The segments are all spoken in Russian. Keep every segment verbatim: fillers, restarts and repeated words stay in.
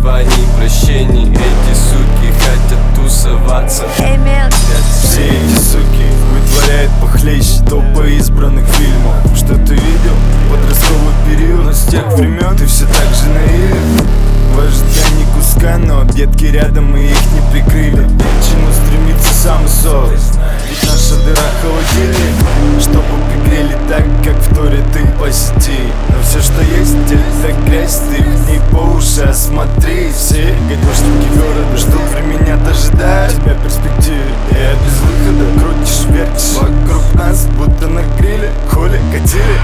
твои прощения. Эти суки хотят тусоваться. Все эти суки вытворяют похлеще топа избранных фильмов. Что ты видел? Подростковый период. Но с тех времен ты все так же наивен. В ожидании куска, но детки рядом и их не прикрыли. К чему стремится сам сок? Ведь наша дыра холодильник, чтобы пригрели так, как в Торе ты по сети. Но все, что есть, это грязь, ты в ней по уши осмотри. Все гадюшники города ждут времени, дожидают тебя в перспективе. Я без выхода, крутишь, вертишь вокруг нас, будто на гриле. Хули, катили,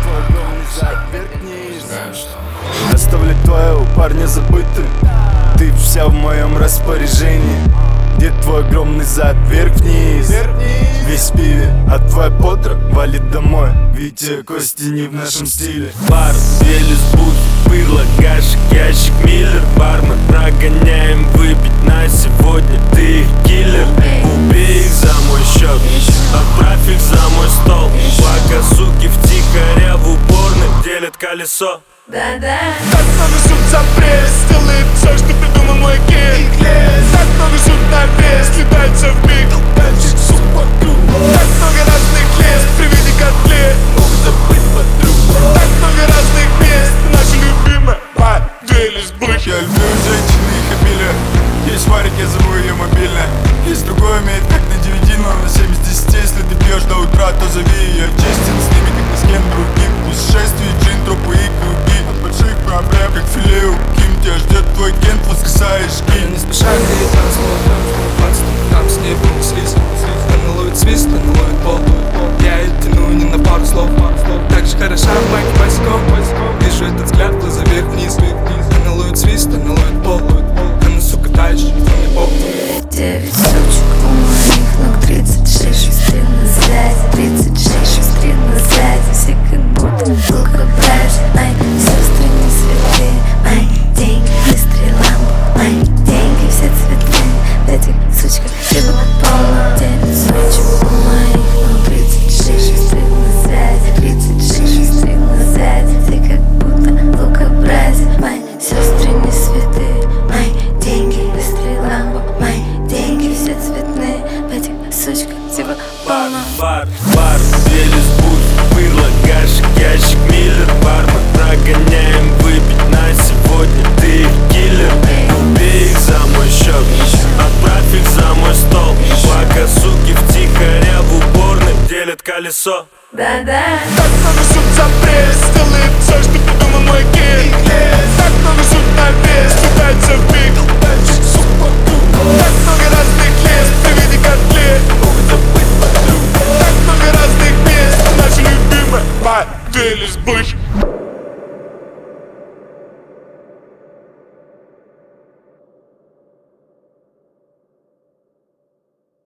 оставлять твоего парня забытым. Ты вся в моем распоряжении. Где твой огромный зад, вверх-вниз, весь в пиве, а твой подруг валит домой. Витя, Кости не в нашем стиле. Бар, Велес, Буд, Пырло, Гашек, Ящик, Миллер. Бармен, прогоняем выпить на сегодня. Ты их киллер, убей их за мой счет, отправь их за мой стол. Пока суки втихаря в уборной делят колесо. Да-да. Так много суд за пресс, делает все, что придумал мой гей. Так много суд на вес, летается в миг. Дальше суд вокруг. Так много разных лес, привели котлет, могут забыть подругу. Так много разных мест, наша любимая бар, Велес, Буд. Я люблю женщин и их обилие. Есть варик, я зову ее мобильно. Есть другой, имеет как на ди ви ди, но на семь из десяти. Если ты пьешь до утра, то зови ее. Честен с ними, как ни с кем другим. Путешествие, джин, тропы и круги. От больших проблем, как филе у Ким. Тебя ждет твой кент, воскресаешь кинь. Не спеша греет танцпол, там с ней был слиз. Она ловит свист, она ловит пол. Я ее тяну не на пару слов. Так же хороша в майке босиком. Вижу этот взгляд, глаза вверх-вниз. Она ловит свист, она ловит пол. Она, сука, тащит, мне пол. Девять сучек у моих ног, тридцать шесть шестрин на сзади, тридцать шесть шестрин на сзади. Все как будто лука-братья, мои сестры не святые. Мои деньги, быстрый ламбо, мои деньги все цветные. В этих сучках всего полно. Девять сучек у моих ног, тридцать шесть шестрин на сзади, тридцать шесть шестрин на сзади. Все как будто лука-братья, мои сестры не святые. Мои деньги, быстрый ламбо, мои деньги все цветные. В этих сучках всего полно. Бар, бар, Велес, Буд, Пырло, Гашек, Ящик, Миллер. Бармен, прогоняем выпить на сегодня. Ты их киллер, убей их за мой счет, отправь их за мой стол. Пока суки втихаря в уборной делят колесо. Да-да. Так много суд за пресс, делает все, что придумал мой гей. Так много суд на вес, летается в